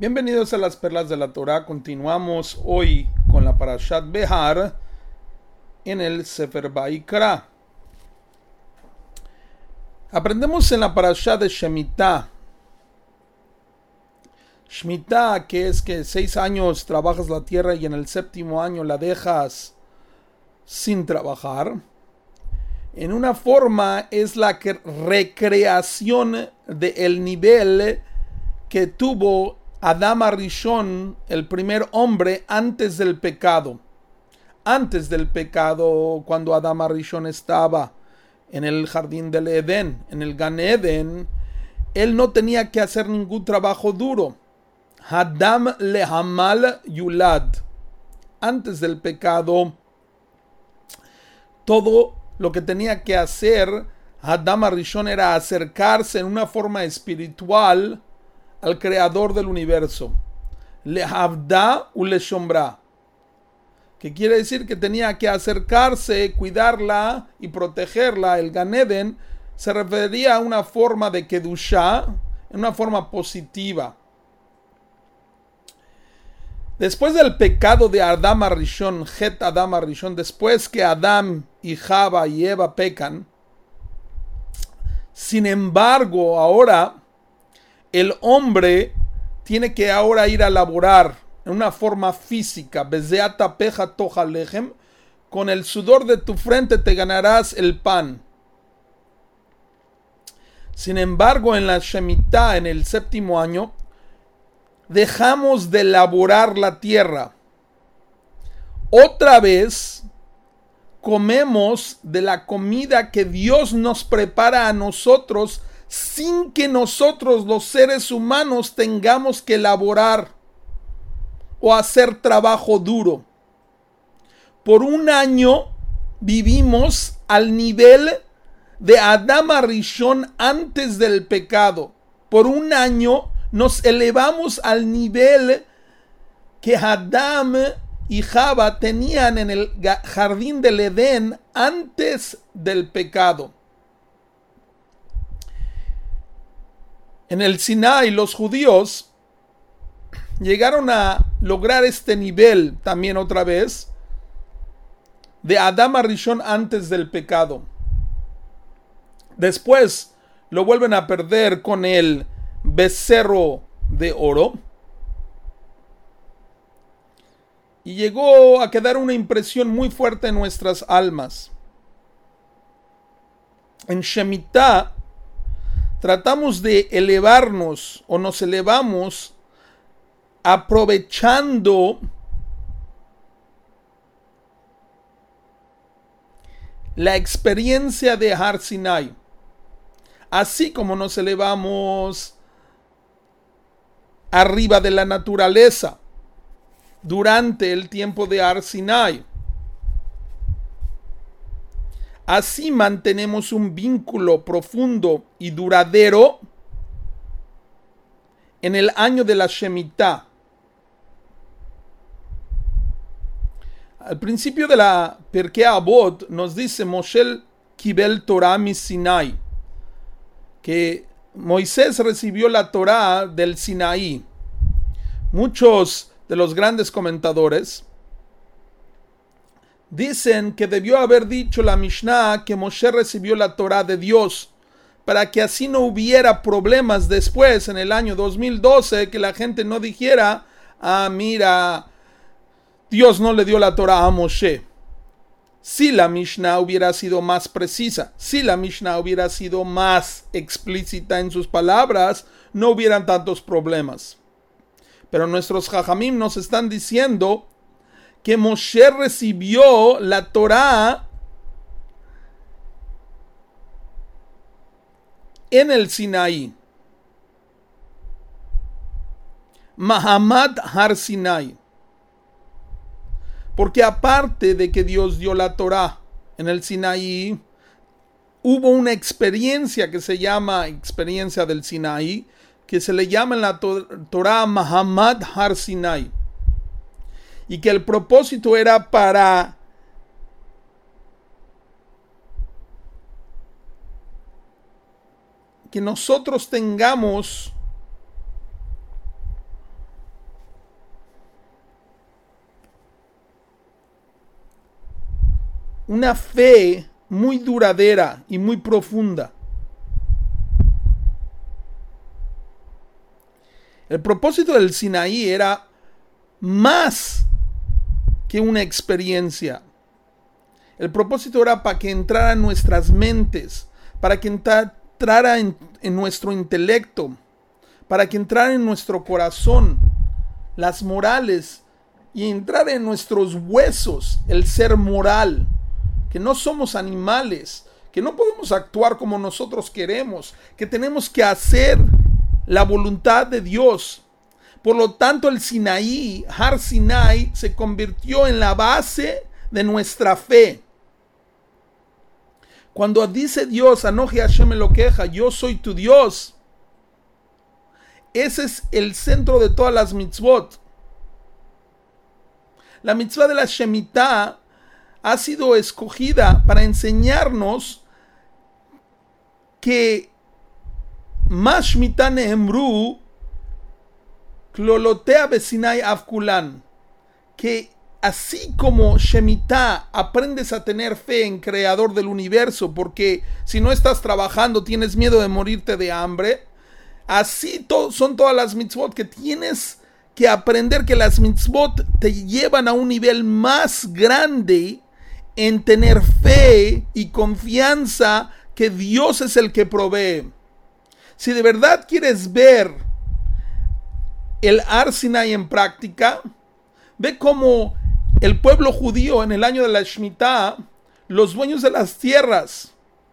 Bienvenidos a las Perlas de la Torah. Continuamos hoy con la Parashat Behar en el Sefer Vayikra. Aprendemos en la Parashat de Shemitah. Shemitah, que es que 6 años trabajas la tierra y en el 7º año la dejas sin trabajar. En una forma es la recreación del nivel que tuvo Adam Arishon, el primer hombre, antes del pecado. Antes del pecado, cuando Adam Arishon estaba en el jardín del Edén, en el Gan Eden, él no tenía que hacer ningún trabajo duro. Adam lehamal yulad. Antes del pecado, todo lo que tenía que hacer Adam Arishon era acercarse en una forma espiritual al creador del universo. Lehavda u leshombra. Que quiere decir que tenía que acercarse, cuidarla y protegerla. El Gan Eden se refería a una forma de Kedushá, en una forma positiva. Después del pecado de Adam Arishon, Het Adam Arishon, después que Adam y Java y Eva pecan, sin embargo, ahora el hombre tiene que ahora ir a laborar en una forma física. Bezeata peja toja lejem. Con el sudor de tu frente te ganarás el pan. Sin embargo, en la Shemitah, en el 7º año, dejamos de laborar la tierra. Otra vez comemos de la comida que Dios nos prepara a nosotros, sin que nosotros los seres humanos tengamos que laborar o hacer trabajo duro. Por un año vivimos al nivel de Adam Arishon antes del pecado. Por un año nos elevamos al nivel que Adam y Java tenían en el jardín del Edén antes del pecado. En el Sinai los judíos llegaron a lograr este nivel también otra vez de Adam Arishon antes del pecado. Después lo vuelven a perder con el becerro de oro. Y llegó a quedar una impresión muy fuerte en nuestras almas. En Shemitah tratamos de elevarnos o nos elevamos aprovechando la experiencia de Har Sinai. Así como nos elevamos arriba de la naturaleza durante el tiempo de Har Sinai. Así mantenemos un vínculo profundo y duradero en el año de la Shemitah. Al principio de la Pirkei Avot nos dice Moshe Kibel Torah mi Sinai, que Moisés recibió la Torah del Sinaí. Muchos de los grandes comentadores dicen que debió haber dicho la Mishnah que Moshe recibió la Torah de Dios, para que así no hubiera problemas después, en el año 2012, que la gente no dijera, mira, Dios no le dio la Torah a Moshe. Si la Mishnah hubiera sido más precisa, si la Mishnah hubiera sido más explícita en sus palabras, no hubieran tantos problemas. Pero nuestros Jajamim nos están diciendo que Moshe recibió la Torah en el Sinaí. Mahamad Har Sinai. Porque aparte de que Dios dio la Torah en el Sinaí, hubo una experiencia que se llama experiencia del Sinaí, que se le llama en la Torah Mahamad Har Sinai. Y que el propósito era para que nosotros tengamos una fe muy duradera y muy profunda. El propósito del Sinaí era más que una experiencia. El propósito era para que entrara en nuestras mentes, para que entrara en nuestro intelecto, para que entrara en nuestro corazón las morales y entrar en nuestros huesos el ser moral, que no somos animales, que no podemos actuar como nosotros queremos, que tenemos que hacer la voluntad de Dios. Por lo tanto, el Sinaí, Har Sinai, se convirtió en la base de nuestra fe. Cuando dice Dios, Anoji Hashem Elokeja, yo soy tu Dios, ese es el centro de todas las mitzvot. La mitzvah de la Shemitah ha sido escogida para enseñarnos que Mash Shemitah Nehemru Klolotea Besinai Avkulan, que así como Shemitah aprendes a tener fe en Creador del universo, porque si no estás trabajando tienes miedo de morirte de hambre, así son todas las mitzvot que tienes que aprender, que las mitzvot te llevan a un nivel más grande en tener fe y confianza que Dios es el que provee. Si de verdad quieres ver el Har Sinai en práctica, ve cómo el pueblo judío en el año de la Shemitah, los dueños de las tierras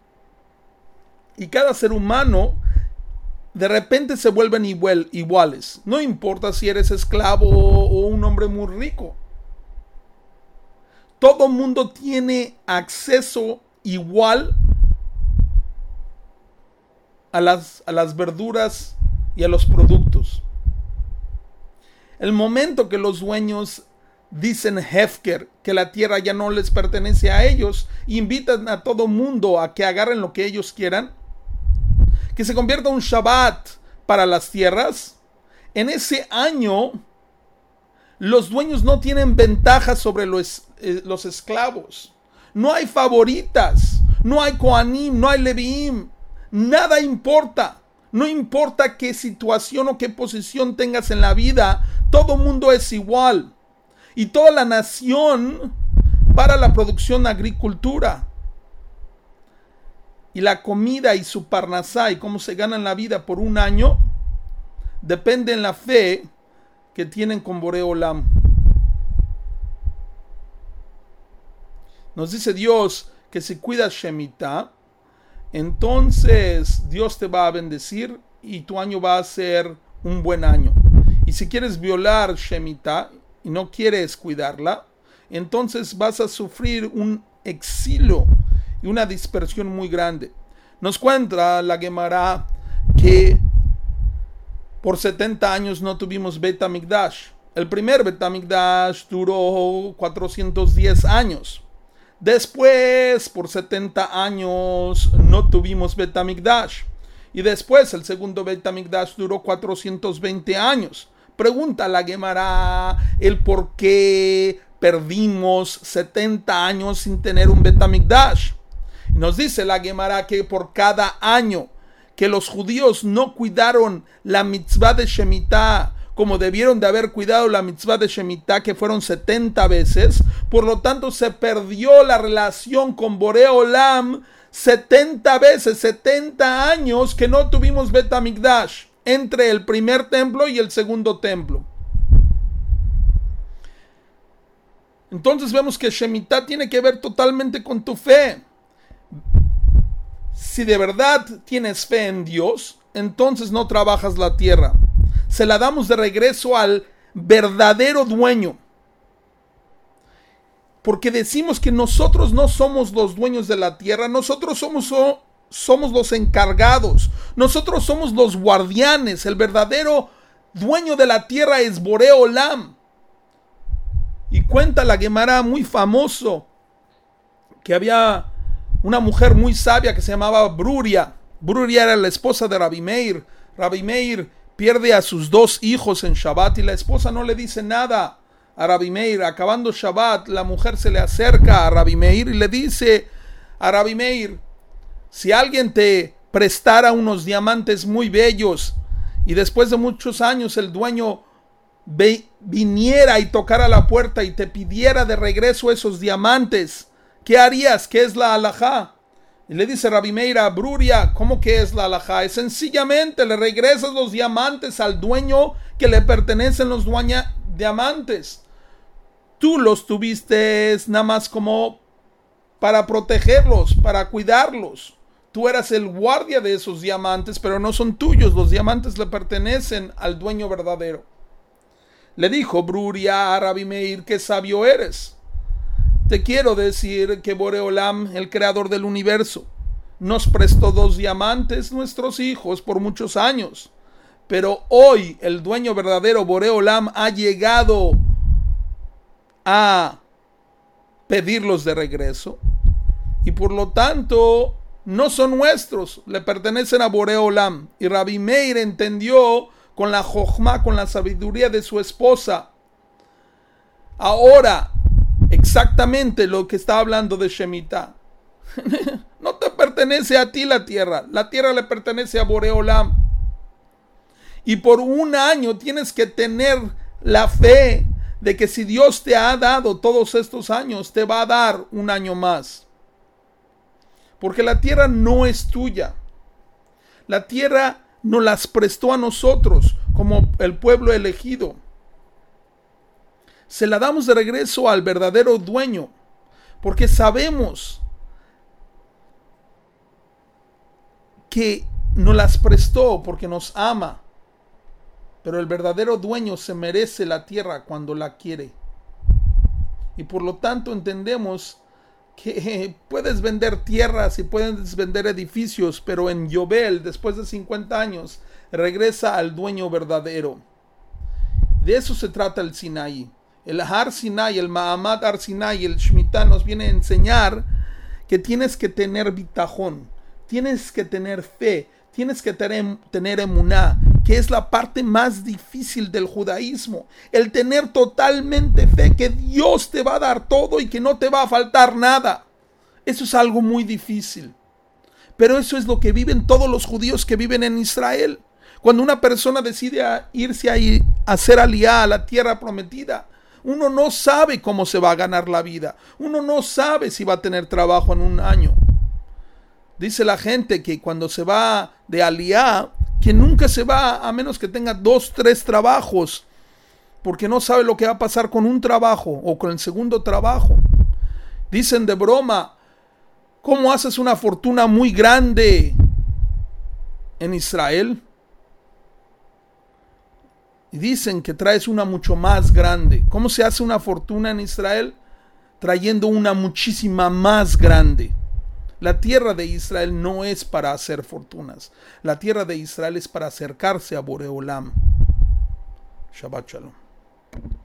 y cada ser humano de repente se vuelven iguales. No importa si eres esclavo o un hombre muy rico. Todo mundo tiene acceso igual a las verduras y a los productos. El momento que los dueños dicen Hefker, que la tierra ya no les pertenece a ellos, invitan a todo mundo a que agarren lo que ellos quieran, que se convierta un Shabbat para las tierras, en ese año los dueños no tienen ventaja sobre los esclavos. No hay favoritas, no hay Kohanim, no hay Leviim, nada importa. No importa qué situación o qué posición tengas en la vida, todo mundo es igual. Y toda la nación para la producción de agricultura. Y la comida y su parnasá y cómo se ganan la vida por un año depende en la fe que tienen con Boré Olam. Nos dice Dios que si cuidas Shemitah, entonces Dios te va a bendecir y tu año va a ser un buen año. Y si quieres violar Shemitah y no quieres cuidarla, entonces vas a sufrir un exilio y una dispersión muy grande. Nos cuenta la Gemara que por 70 años no tuvimos Bet HaMikdash. El primer Bet HaMikdash duró 410 años. Después, por 70 años, no tuvimos Bet HaMikdash. Y después, el segundo Bet HaMikdash duró 420 años. Pregunta la Gemara el por qué perdimos 70 años sin tener un Bet HaMikdash. Nos dice la Gemara que por cada año que los judíos no cuidaron la mitzvah de Shemitah como debieron de haber cuidado la mitzvah de Shemitah, que fueron 70 veces, por lo tanto se perdió la relación con Boré Olam 70 veces, 70 años que no tuvimos Bet HaMikdash entre el primer templo y el segundo templo. Entonces vemos que Shemitah tiene que ver totalmente con tu fe. Si de verdad tienes fe en Dios, entonces no trabajas la tierra. Se la damos de regreso al verdadero dueño. Porque decimos que nosotros no somos los dueños de la tierra, nosotros somos los encargados, nosotros somos los guardianes. El verdadero dueño de la tierra es Boré Olam. Y cuenta la Gemara muy famoso que había una mujer muy sabia que se llamaba Bruria. Bruria era la esposa de Rabbi Meir. Rabbi Meir pierde a sus 2 hijos en Shabbat y la esposa no le dice nada a Rabbi Meir. Acabando Shabbat, la mujer se le acerca a Rabbi Meir y le dice a Rabbi Meir: si alguien te prestara unos diamantes muy bellos y después de muchos años el dueño viniera y tocara la puerta y te pidiera de regreso esos diamantes, ¿qué harías? ¿Qué es la halajá? Y le dice Rabbi Meir a Bruria: ¿cómo que es la halajá? Es sencillamente le regresas los diamantes al dueño que le pertenecen los diamantes. Tú los tuviste nada más como para protegerlos, para cuidarlos. Tú eras el guardia de esos diamantes, pero no son tuyos. Los diamantes le pertenecen al dueño verdadero. Le dijo Bruria a Rabbi Meir: qué sabio eres. Te quiero decir que Boreolam, el creador del universo, nos prestó 2 diamantes, nuestros hijos, por muchos años. Pero hoy el dueño verdadero, Boreolam, ha llegado a pedirlos de regreso. Y por lo tanto no son nuestros, le pertenecen a Boreolam. Y Rabbi Meir entendió con la jochma, con la sabiduría de su esposa, ahora exactamente lo que está hablando de Shemitah. No te pertenece a ti la tierra le pertenece a Boreolam. Y por 1 año tienes que tener la fe de que si Dios te ha dado todos estos años, te va a dar 1 año más. Porque la tierra no es tuya. La tierra nos las prestó a nosotros como el pueblo elegido. Se la damos de regreso al verdadero dueño, porque sabemos que nos las prestó porque nos ama. Pero el verdadero dueño se merece la tierra cuando la quiere. Y por lo tanto entendemos que puedes vender tierras y puedes vender edificios, pero en Yobel, después de 50 años, regresa al dueño verdadero. De eso se trata el Sinaí. El Har Sinai, el Mahamad Har Sinai, el Shemitah nos viene a enseñar que tienes que tener bitajón, tienes que tener fe, tienes que tener emuná, que es la parte más difícil del judaísmo. El tener totalmente fe que Dios te va a dar todo y que no te va a faltar nada. Eso es algo muy difícil. Pero eso es lo que viven todos los judíos que viven en Israel. Cuando una persona decide irse a hacer aliyá a la tierra prometida, uno no sabe cómo se va a ganar la vida. Uno no sabe si va a tener trabajo en 1 año. Dice la gente que cuando se va de aliyá, que nunca se va a menos que tenga 2, 3 trabajos, porque no sabe lo que va a pasar con un trabajo o con el segundo trabajo. Dicen de broma: ¿cómo haces una fortuna muy grande en Israel? Y dicen que traes una mucho más grande. ¿Cómo se hace una fortuna en Israel? Trayendo una muchísima más grande. La tierra de Israel no es para hacer fortunas. La tierra de Israel es para acercarse a Boreolam. Shabbat Shalom.